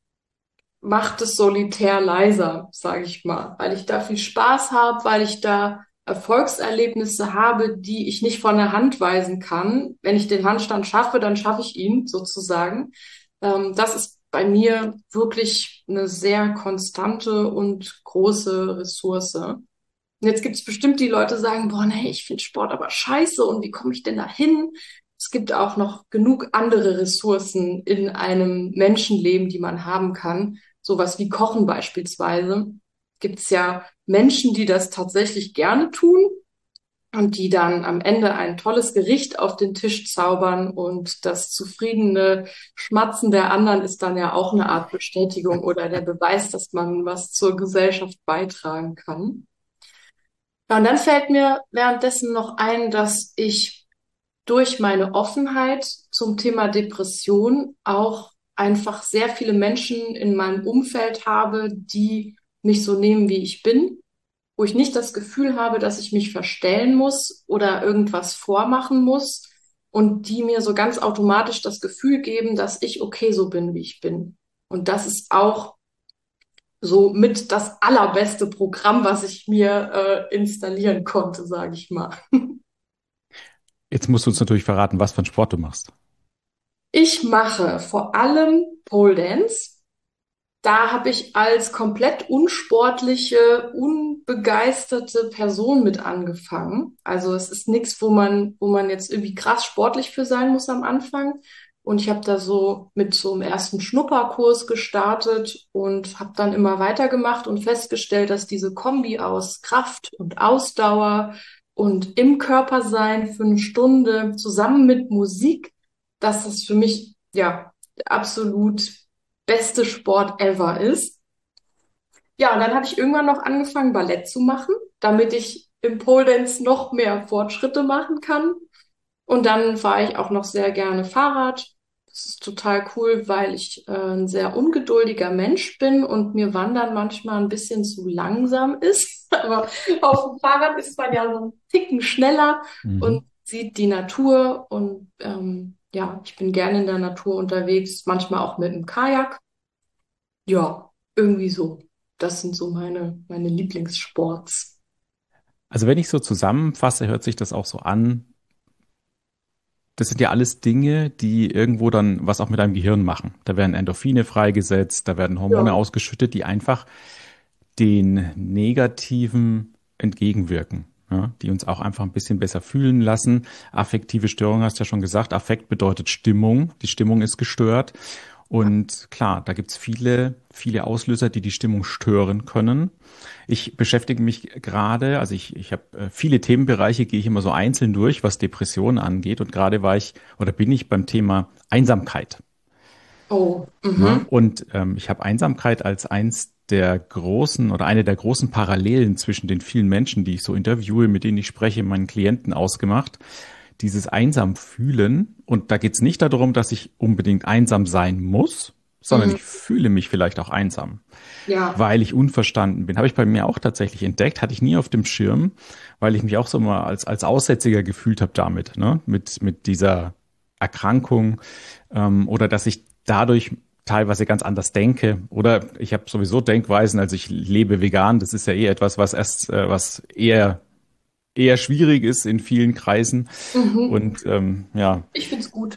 macht es solitär leiser, sage ich mal, weil ich da viel Spaß habe, weil ich da Erfolgserlebnisse habe, die ich nicht von der Hand weisen kann. Wenn ich den Handstand schaffe, dann schaffe ich ihn sozusagen. Das ist bei mir wirklich eine sehr konstante und große Ressource. Und jetzt gibt es bestimmt die Leute, die sagen, boah, nee, ich finde Sport aber scheiße und wie komme ich denn da hin? Es gibt auch noch genug andere Ressourcen in einem Menschenleben, die man haben kann. Sowas wie Kochen beispielsweise. Gibt es ja Menschen, die das tatsächlich gerne tun und die dann am Ende ein tolles Gericht auf den Tisch zaubern und das zufriedene Schmatzen der anderen ist dann ja auch eine Art Bestätigung oder der Beweis, dass man was zur Gesellschaft beitragen kann. Ja, und dann fällt mir währenddessen noch ein, dass ich durch meine Offenheit zum Thema Depression auch einfach sehr viele Menschen in meinem Umfeld habe, die mich so nehmen, wie ich bin, wo ich nicht das Gefühl habe, dass ich mich verstellen muss oder irgendwas vormachen muss und die mir so ganz automatisch das Gefühl geben, dass ich okay so bin, wie ich bin. Und das ist auch so mit das allerbeste Programm, was ich mir installieren konnte, sage ich mal. Jetzt musst du uns natürlich verraten, was für einen Sport du machst. Ich mache vor allem Pole Dance. Da habe ich als komplett unsportliche, unbegeisterte Person mit angefangen. Also es ist nichts, wo man jetzt irgendwie krass sportlich für sein muss am Anfang. Und ich habe da so mit so einem ersten Schnupperkurs gestartet und habe dann immer weitergemacht und festgestellt, dass diese Kombi aus Kraft und Ausdauer und im Körper sein für eine Stunde zusammen mit Musik, dass das für mich ja absolut beste Sport ever ist. Ja, und dann habe ich irgendwann noch angefangen, Ballett zu machen, damit ich im Pole Dance noch mehr Fortschritte machen kann. Und dann fahre ich auch noch sehr gerne Fahrrad. Das ist total cool, weil ich ein sehr ungeduldiger Mensch bin und mir Wandern manchmal ein bisschen zu langsam ist. Aber auf dem Fahrrad ist man ja so einen Ticken schneller Mhm. und sieht die Natur. Und ja, ich bin gerne in der Natur unterwegs, manchmal auch mit dem Kajak. Ja, irgendwie so. Das sind so meine Lieblingssports. Also wenn ich so zusammenfasse, hört sich das auch so an. Das sind ja alles Dinge, die irgendwo dann was auch mit deinem Gehirn machen. Da werden Endorphine freigesetzt, da werden Hormone Ja. ausgeschüttet, die einfach den Negativen entgegenwirken, ja, die uns auch einfach ein bisschen besser fühlen lassen. Affektive Störung hast du ja schon gesagt. Affekt bedeutet Stimmung. Die Stimmung ist gestört. Und klar, da gibt's viele, viele Auslöser, die die Stimmung stören können. Ich beschäftige mich gerade, also ich habe viele Themenbereiche, gehe ich immer so einzeln durch, was Depressionen angeht. Und gerade war ich oder bin ich beim Thema Einsamkeit. Oh, Ne? mhm. Und ich habe Einsamkeit als eins der großen oder eine der großen Parallelen zwischen den vielen Menschen, die ich so interviewe, mit denen ich spreche, meinen Klienten ausgemacht. Dieses einsam fühlen. Und da geht es nicht darum, dass ich unbedingt einsam sein muss, sondern Mhm. ich fühle mich vielleicht auch einsam, Ja. weil ich unverstanden bin. Habe ich bei mir auch tatsächlich entdeckt, hatte ich nie auf dem Schirm, weil ich mich auch so mal als Aussätziger gefühlt habe damit, ne? Mit dieser Erkrankung oder dass ich dadurch teilweise ganz anders denke oder ich habe sowieso Denkweisen, also ich lebe vegan, das ist ja eh etwas, was eher schwierig ist in vielen Kreisen Mhm. und ja, Ich find's gut.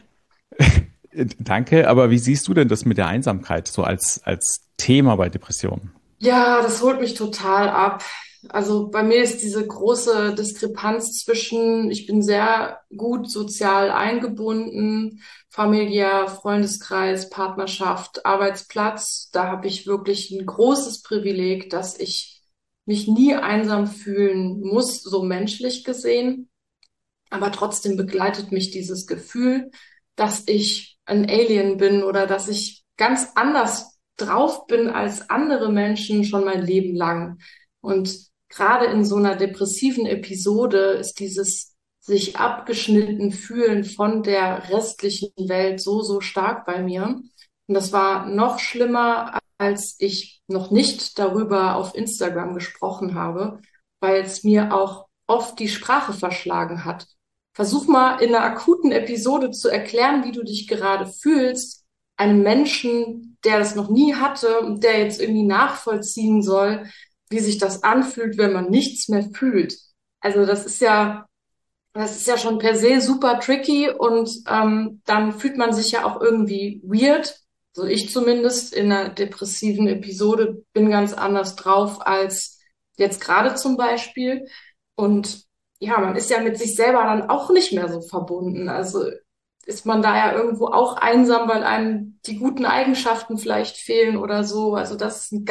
danke, aber wie siehst du denn das mit der Einsamkeit so als Thema bei Depressionen? Ja, das holt mich total ab. Also bei mir ist diese große Diskrepanz zwischen, ich bin sehr gut sozial eingebunden, familiär, Freundeskreis, Partnerschaft, Arbeitsplatz. Da habe ich wirklich ein großes Privileg, dass ich mich nie einsam fühlen muss, so menschlich gesehen. Aber trotzdem begleitet mich dieses Gefühl, dass ich ein Alien bin oder dass ich ganz anders drauf bin als andere Menschen schon mein Leben lang. Und gerade in so einer depressiven Episode ist dieses sich abgeschnitten fühlen von der restlichen Welt so, so stark bei mir. Und das war noch schlimmer, als ich noch nicht darüber auf Instagram gesprochen habe, weil es mir auch oft die Sprache verschlagen hat. Versuch mal in einer akuten Episode zu erklären, wie du dich gerade fühlst, einem Menschen, der das noch nie hatte und der jetzt irgendwie nachvollziehen soll, wie sich das anfühlt, wenn man nichts mehr fühlt. Also das ist ja schon per se super tricky und dann fühlt man sich ja auch irgendwie weird. So ich zumindest in einer depressiven Episode bin ganz anders drauf als jetzt gerade zum Beispiel. Und ja, man ist ja mit sich selber dann auch nicht mehr so verbunden. Also ist man da ja irgendwo auch einsam, weil einem die guten Eigenschaften vielleicht fehlen oder so. Also das ist ein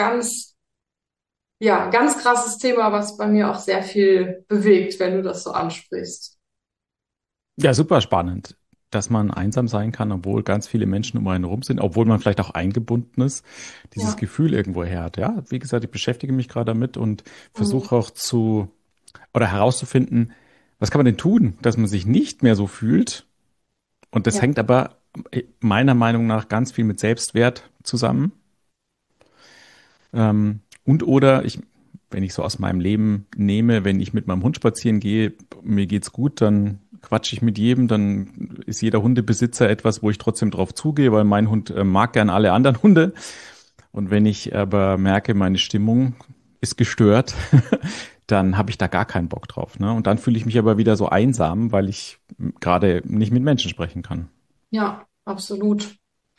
ganz krasses Thema, was bei mir auch sehr viel bewegt, wenn du das so ansprichst. Ja, super spannend, dass man einsam sein kann, obwohl ganz viele Menschen um einen herum sind, obwohl man vielleicht auch eingebunden ist, dieses Ja. Gefühl irgendwo hat. Ja, wie gesagt, ich beschäftige mich gerade damit und Mhm. versuche auch oder herauszufinden, was kann man denn tun, dass man sich nicht mehr so fühlt? Und das Ja. hängt aber meiner Meinung nach ganz viel mit Selbstwert zusammen. Und oder wenn ich so aus meinem Leben nehme, wenn ich mit meinem Hund spazieren gehe, mir geht's gut, dann quatsche ich mit jedem, dann ist jeder Hundebesitzer etwas, wo ich trotzdem drauf zugehe, weil mein Hund mag gern alle anderen Hunde. Und wenn ich aber merke, meine Stimmung ist gestört, dann habe ich da gar keinen Bock drauf. Ne? Und dann fühle ich mich aber wieder so einsam, weil ich gerade nicht mit Menschen sprechen kann. Ja, absolut.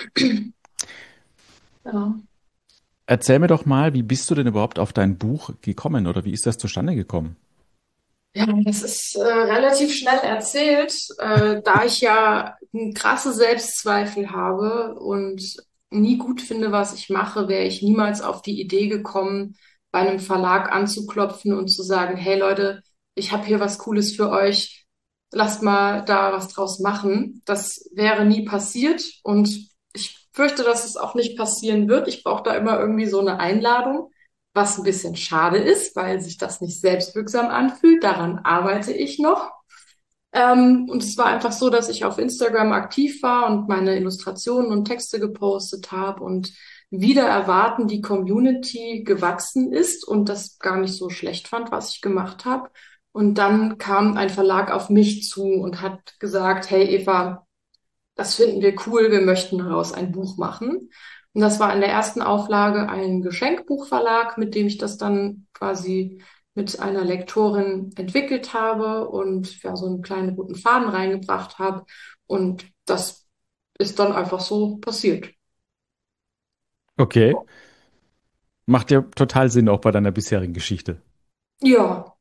Ja. Erzähl mir doch mal, wie bist du denn überhaupt auf dein Buch gekommen oder wie ist das zustande gekommen? Ja, das ist relativ schnell erzählt, da ich ja krasse Selbstzweifel habe und nie gut finde, was ich mache, wäre ich niemals auf die Idee gekommen, bei einem Verlag anzuklopfen und zu sagen, hey Leute, ich habe hier was Cooles für euch, lasst mal da was draus machen. Das wäre nie passiert und ich fürchte, dass es auch nicht passieren wird. Ich brauche da immer irgendwie so eine Einladung. Was ein bisschen schade ist, weil sich das nicht selbstwirksam anfühlt. Daran arbeite ich noch. Und es war einfach so, dass ich auf Instagram aktiv war und meine Illustrationen und Texte gepostet habe und wieder erwarten die Community gewachsen ist und das gar nicht so schlecht fand, was ich gemacht habe. Und dann kam ein Verlag auf mich zu und hat gesagt, hey Eva, das finden wir cool, wir möchten daraus ein Buch machen. Und das war in der ersten Auflage ein Geschenkbuchverlag, mit dem ich das dann quasi mit einer Lektorin entwickelt habe und ja, so einen kleinen roten Faden reingebracht habe. Und das ist dann einfach so passiert. Okay, macht ja total Sinn auch bei deiner bisherigen Geschichte. Ja,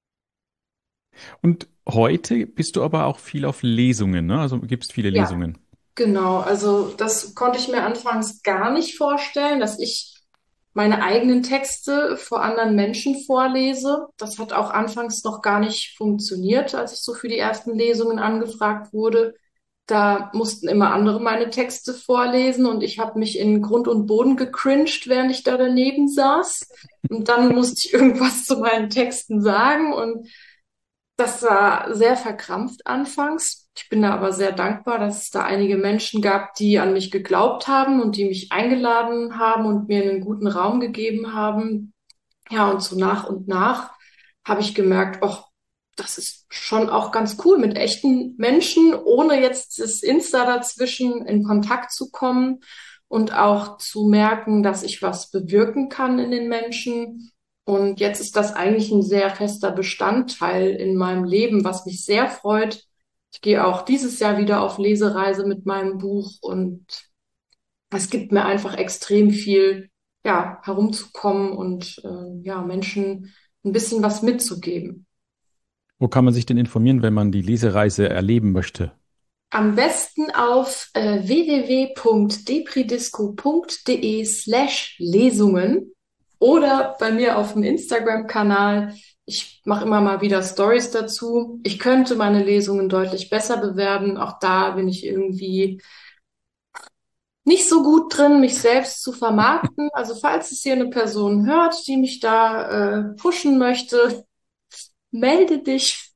Und heute bist du aber auch viel auf Lesungen, ne? Also gibst viele ja, Lesungen. genau. Also das konnte ich mir anfangs gar nicht vorstellen, dass ich meine eigenen Texte vor anderen Menschen vorlese. Das hat auch anfangs noch gar nicht funktioniert, als ich so für die ersten Lesungen angefragt wurde. Da mussten immer andere meine Texte vorlesen und ich habe mich in Grund und Boden gecringed, während ich da daneben saß. Und dann musste ich irgendwas zu meinen Texten sagen und das war sehr verkrampft anfangs. Ich bin da aber sehr dankbar, dass es da einige Menschen gab, die an mich geglaubt haben und die mich eingeladen haben und mir einen guten Raum gegeben haben. Ja, und so nach und nach habe ich gemerkt, oh, das ist schon auch ganz cool, mit echten Menschen, ohne jetzt das Insta dazwischen in Kontakt zu kommen und auch zu merken, dass ich was bewirken kann in den Menschen. Und jetzt ist das eigentlich ein sehr fester Bestandteil in meinem Leben, was mich sehr freut. Ich gehe auch dieses Jahr wieder auf Lesereise mit meinem Buch und es gibt mir einfach extrem viel, ja, herumzukommen und ja, Menschen ein bisschen was mitzugeben. Wo kann man sich denn informieren, wenn man die Lesereise erleben möchte? Am besten auf www.depridisco.de/Lesungen oder bei mir auf dem Instagram-Kanal. Ich mache immer mal wieder Stories dazu. Ich könnte meine Lesungen deutlich besser bewerben. Auch da bin ich irgendwie nicht so gut drin, mich selbst zu vermarkten. Also falls es hier eine Person hört, die mich da pushen möchte, melde dich.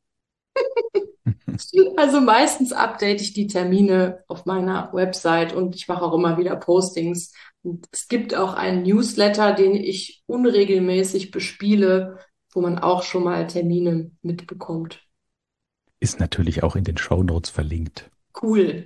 Also meistens update ich die Termine auf meiner Website und ich mache auch immer wieder Postings. Und es gibt auch einen Newsletter, den ich unregelmäßig bespiele, wo man auch schon mal Termine mitbekommt. Ist natürlich auch in den Shownotes verlinkt. Cool.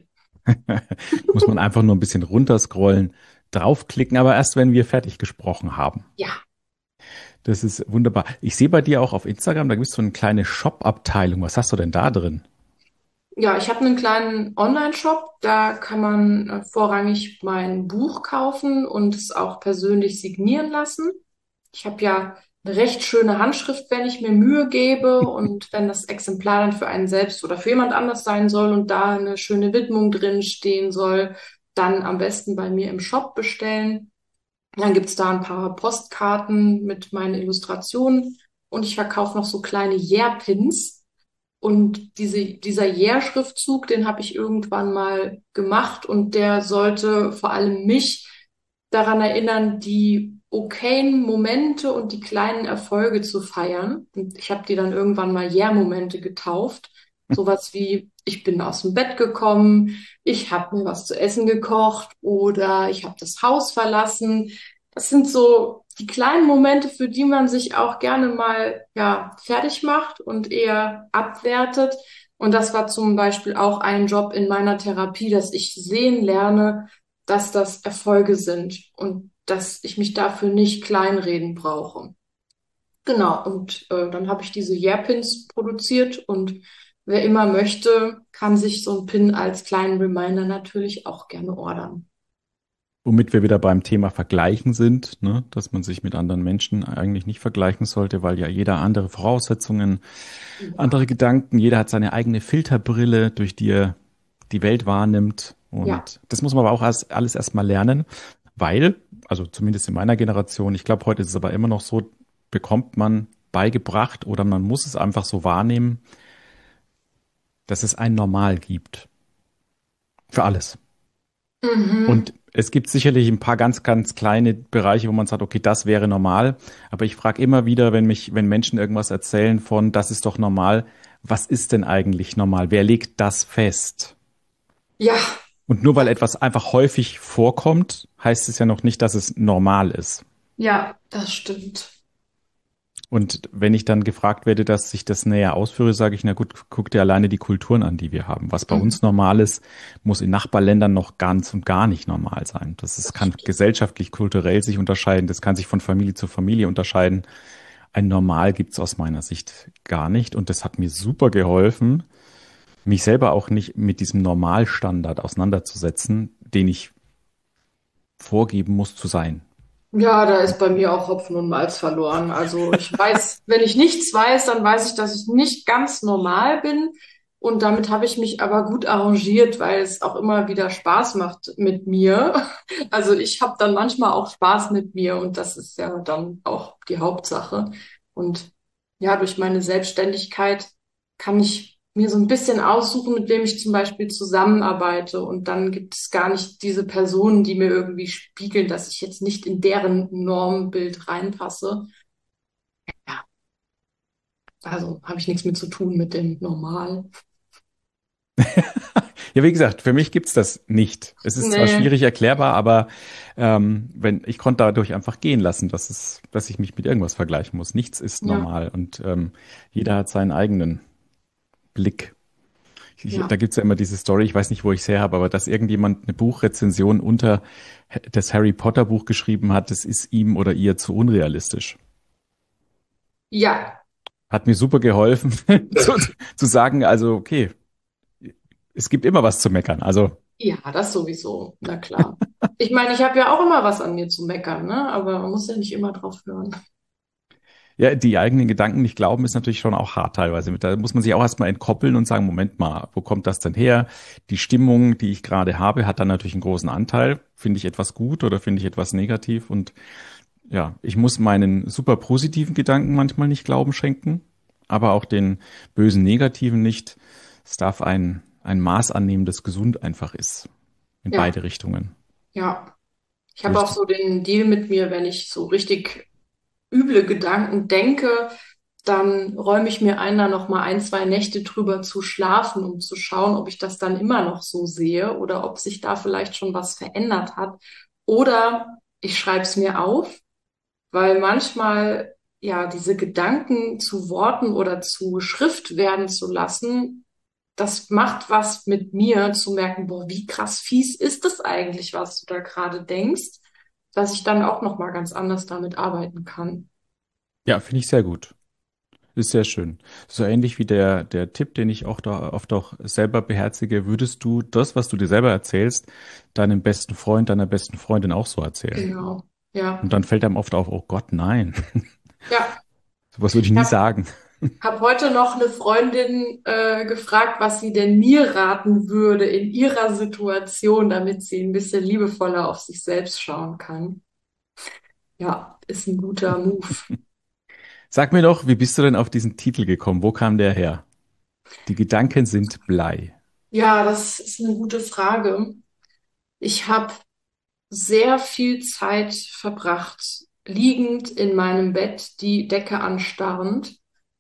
Muss man einfach nur ein bisschen runterscrollen, draufklicken, aber erst wenn wir fertig gesprochen haben. Ja. Das ist wunderbar. Ich sehe bei dir auch auf Instagram, da gibt es so eine kleine Shop-Abteilung. Was hast du denn da drin? Ja, ich habe einen kleinen Online-Shop, da kann man vorrangig mein Buch kaufen und es auch persönlich signieren lassen. Ich habe ja eine recht schöne Handschrift, wenn ich mir Mühe gebe und wenn das Exemplar dann für einen selbst oder für jemand anders sein soll und da eine schöne Widmung drin stehen soll, dann am besten bei mir im Shop bestellen. Dann gibt's da ein paar Postkarten mit meinen Illustrationen und ich verkaufe noch so kleine Yeah-Pins. Und dieser Yeah-Schriftzug, den habe ich irgendwann mal gemacht und der sollte vor allem mich daran erinnern, die okayen Momente und die kleinen Erfolge zu feiern. Und ich habe die dann irgendwann mal Yeah-Momente getauft. Sowas wie, ich bin aus dem Bett gekommen, ich habe mir was zu essen gekocht oder ich habe das Haus verlassen. Das sind so die kleinen Momente, für die man sich auch gerne mal ja fertig macht und eher abwertet. Und das war zum Beispiel auch ein Job in meiner Therapie, dass ich sehen lerne, dass das Erfolge sind und dass ich mich dafür nicht kleinreden brauche. Genau, und dann habe ich diese Yeah-Pins produziert und wer immer möchte, kann sich so ein Pin als kleinen Reminder natürlich auch gerne ordern. Womit wir wieder beim Thema Vergleichen sind, ne? Dass man sich mit anderen Menschen eigentlich nicht vergleichen sollte, weil ja jeder andere Voraussetzungen, Ja, andere Gedanken, jeder hat seine eigene Filterbrille, durch die er die Welt wahrnimmt. ja. Und das muss man aber auch alles erstmal lernen, weil, also zumindest in meiner Generation, ich glaube, heute ist es aber immer noch so, bekommt man beigebracht oder man muss es einfach so wahrnehmen, dass es ein Normal gibt. Für alles. Mhm. Und es gibt sicherlich ein paar ganz, ganz kleine Bereiche, wo man sagt, okay, das wäre normal. Aber ich frage immer wieder, wenn Menschen irgendwas erzählen von, das ist doch normal, was ist denn eigentlich normal? Wer legt das fest? Ja, Und nur weil etwas einfach häufig vorkommt, heißt es ja noch nicht, dass es normal ist. ja, das stimmt. Und wenn ich dann gefragt werde, dass ich das näher ausführe, sage ich, na gut, guck dir alleine die Kulturen an, die wir haben. Was bei Mhm. uns normal ist, muss in Nachbarländern noch ganz und gar nicht normal sein. Kann gesellschaftlich, kulturell sich unterscheiden. Das kann sich von Familie zu Familie unterscheiden. Ein Normal gibt's aus meiner Sicht gar nicht. Und das hat mir super geholfen, mich selber auch nicht mit diesem Normalstandard auseinanderzusetzen, den ich vorgeben muss zu sein. Ja, da ist bei mir auch Hopfen und Malz verloren. Also ich weiß, wenn ich nichts weiß, dann weiß ich, dass ich nicht ganz normal bin. Und damit habe ich mich aber gut arrangiert, weil es auch immer wieder Spaß macht mit mir. Also ich habe dann manchmal auch Spaß mit mir und das ist ja dann auch die Hauptsache. Und ja, durch meine Selbstständigkeit kann ich mir so ein bisschen aussuchen, mit wem ich zum Beispiel zusammenarbeite. Und dann gibt es gar nicht diese Personen, die mir irgendwie spiegeln, dass ich jetzt nicht in deren Normbild reinpasse. Ja, also habe ich nichts mit zu tun mit dem Normal. Ja, wie gesagt, für mich gibt's das nicht. Es ist zwar Nee, schwierig erklärbar, aber wenn ich konnte dadurch einfach gehen lassen, dass ich mich mit irgendwas vergleichen muss. Nichts ist ja, normal und jeder hat seinen eigenen Blick. Da ja. gibt's ja immer diese Story, ich weiß nicht, wo ich es her habe, aber dass irgendjemand eine Buchrezension unter das Harry Potter Buch geschrieben hat, das ist ihm oder ihr zu unrealistisch. Ja, Hat mir super geholfen, zu sagen, also okay, es gibt immer was zu meckern. Also ja, das sowieso. Na klar. Ich meine, ich habe ja auch immer was an mir zu meckern, ne? Aber man muss ja nicht immer drauf hören. ja, die eigenen Gedanken nicht glauben, ist natürlich schon auch hart teilweise. Da muss man sich auch erstmal entkoppeln und sagen, Moment mal, wo kommt das denn her? Die Stimmung, die ich gerade habe, hat dann natürlich einen großen Anteil. Finde ich etwas gut oder finde ich etwas negativ? Und ja, ich muss meinen super positiven Gedanken manchmal nicht Glauben schenken, aber auch den bösen negativen nicht. Es darf ein Maß annehmen, das gesund einfach ist. In Ja, beide Richtungen. Ja. Ich habe auch Richtig. so den Deal mit mir, wenn ich so richtig üble Gedanken denke, dann räume ich mir ein, da noch mal ein, zwei Nächte drüber zu schlafen, um zu schauen, ob ich das dann immer noch so sehe oder ob sich da vielleicht schon was verändert hat. Oder ich schreibe es mir auf, weil manchmal ja diese Gedanken zu Worten oder zu Schrift werden zu lassen, das macht was mit mir, zu merken, boah, wie krass fies ist das eigentlich, was du da gerade denkst, dass ich dann auch noch mal ganz anders damit arbeiten kann. Ja, finde ich sehr gut. Ist sehr schön. So ähnlich wie der Tipp, den ich auch da oft auch selber beherzige, würdest du das, was du dir selber erzählst, deinem besten Freund, deiner besten Freundin auch so erzählen? Genau. Ja. Und dann fällt einem oft auf, oh Gott, nein, Ja. sowas würde ich Ich nie habe sagen. hab heute noch eine Freundin gefragt, was sie denn mir raten würde in ihrer Situation, damit sie ein bisschen liebevoller auf sich selbst schauen kann. Ja, ist ein guter Move. Sag mir doch, wie bist du denn auf diesen Titel gekommen? Wo kam der her? Die Gedanken sind Blei. Ja, das ist eine gute Frage. Ich habe sehr viel Zeit verbracht, liegend in meinem Bett, die Decke anstarrend.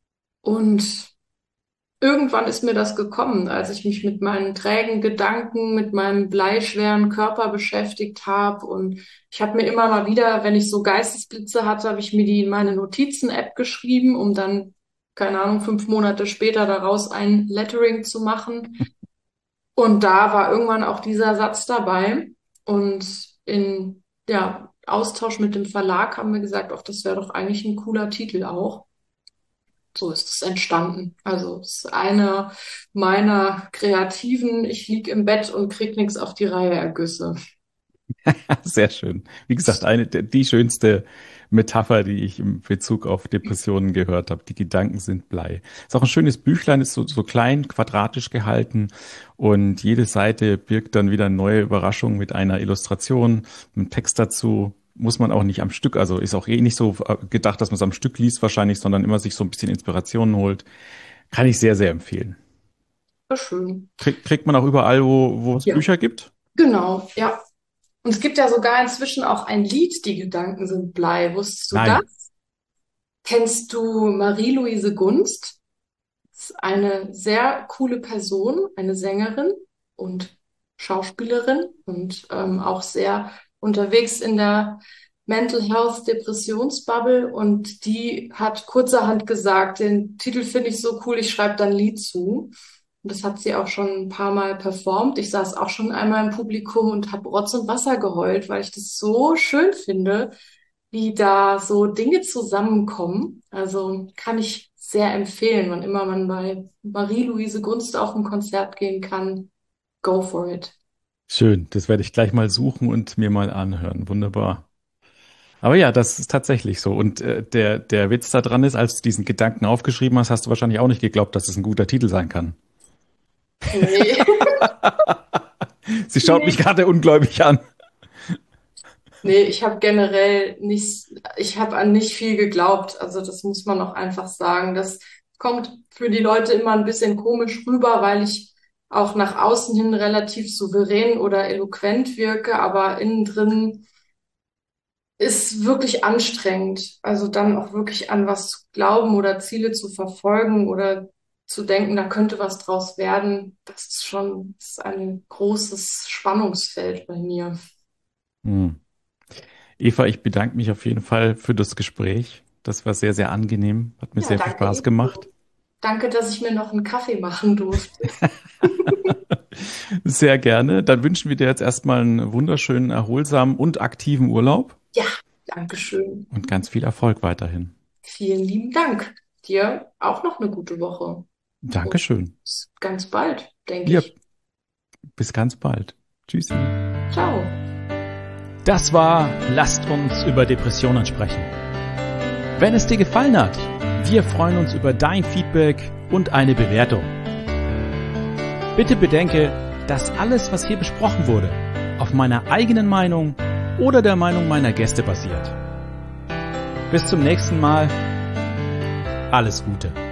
Und irgendwann ist mir das gekommen, als ich mich mit meinen trägen Gedanken, mit meinem bleischweren Körper beschäftigt habe. Und ich habe mir immer mal wieder, wenn ich so Geistesblitze hatte, habe ich mir die in meine Notizen-App geschrieben, um dann, keine Ahnung, 5 Monate später daraus ein Lettering zu machen. Und da war irgendwann auch dieser Satz dabei. Und in Austausch mit dem Verlag haben wir gesagt, ach, das wäre doch eigentlich ein cooler Titel auch. So ist es entstanden. Also es ist einer meiner kreativen, ich lieg im Bett und krieg nichts auf die Reihe Ergüsse. Sehr schön. Wie gesagt, die schönste Metapher, die ich im Bezug auf Depressionen gehört habe. Die Gedanken sind Blei. Ist auch ein schönes Büchlein, ist so klein, quadratisch gehalten und jede Seite birgt dann wieder eine neue Überraschung mit einer Illustration, einem Text dazu. Muss man auch nicht am Stück, also ist auch eh nicht so gedacht, dass man es am Stück liest wahrscheinlich, sondern immer sich so ein bisschen Inspirationen holt. Kann ich sehr, sehr empfehlen. War schön. Kriegt man auch überall, wo es Ja, Bücher gibt? genau, ja. Und es gibt ja sogar inzwischen auch ein Lied, Die Gedanken sind Blei. Wusstest du das? Nein. Kennst du Marie-Louise Gunst? Das ist eine sehr coole Person, eine Sängerin und Schauspielerin und auch sehr unterwegs in der Mental Health Depressionsbubble. Und die hat kurzerhand gesagt, den Titel finde ich so cool, ich schreibe dann ein Lied zu. Und das hat sie auch schon ein paar Mal performt. Ich saß auch schon einmal im Publikum und habe Rotz und Wasser geheult, weil ich das so schön finde, wie da so Dinge zusammenkommen. Also kann ich sehr empfehlen, wann immer man bei Marie-Louise Gunst auf ein Konzert gehen kann. Go for it. Schön, das werde ich gleich mal suchen und mir mal anhören. Wunderbar. Aber ja, das ist tatsächlich so. Und der Witz da dran ist, als du diesen Gedanken aufgeschrieben hast, hast du wahrscheinlich auch nicht geglaubt, dass es ein guter Titel sein kann. Nee, Sie schaut mich nee. gerade ungläubig an. Nee, ich habe generell nicht, ich habe an nicht viel geglaubt. Also das muss man auch einfach sagen. Das kommt für die Leute immer ein bisschen komisch rüber, weil ich auch nach außen hin relativ souverän oder eloquent wirke, aber innen drin ist wirklich anstrengend. Also dann auch wirklich an was zu glauben oder Ziele zu verfolgen oder zu denken, da könnte was draus werden. Das ist ein großes Spannungsfeld bei mir. Hm. Eva, ich bedanke mich auf jeden Fall für das Gespräch. Das war sehr, sehr angenehm. Hat mir Ja, sehr viel danke Spaß ebenso. gemacht. Danke, dass ich mir noch einen Kaffee machen durfte. Sehr gerne. Dann wünschen wir dir jetzt erstmal einen wunderschönen, erholsamen und aktiven Urlaub Ja, danke schön. und ganz viel Erfolg weiterhin. Vielen lieben Dank. Dir auch noch eine gute Woche. Und Dankeschön. bis ganz bald, denke Ja, ich. bis ganz bald. Tschüssi. Ciao. Das war Lasst uns über Depressionen sprechen. Wenn es dir gefallen hat, wir freuen uns über dein Feedback und eine Bewertung. Bitte bedenke, dass alles, was hier besprochen wurde, auf meiner eigenen Meinung oder der Meinung meiner Gäste basiert. Bis zum nächsten Mal. Alles Gute.